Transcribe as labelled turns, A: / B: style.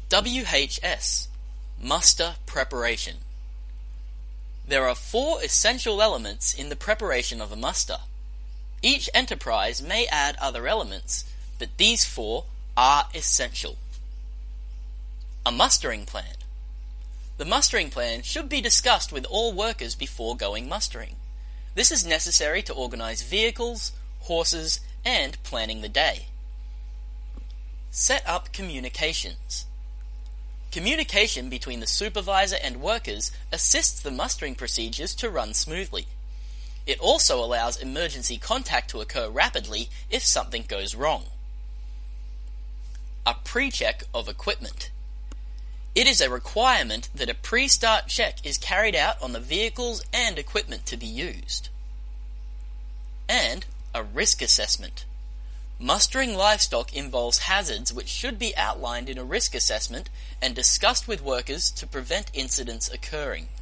A: WHS – Muster Preparation. There are 4 essential elements in the preparation of a muster. Each enterprise may add other elements, but these 4 are essential. A mustering plan. The mustering plan should be discussed with all workers before going mustering. This is necessary to organize vehicles, horses, and planning the day. Set up communications. Communication between the supervisor and workers assists the mustering procedures to run smoothly. It also allows emergency contact to occur rapidly if something goes wrong. A pre-check of equipment. It is a requirement that a pre-start check is carried out on the vehicles and equipment to be used. And a risk assessment. Mustering livestock involves hazards which should be outlined in a risk assessment and discussed with workers to prevent incidents occurring.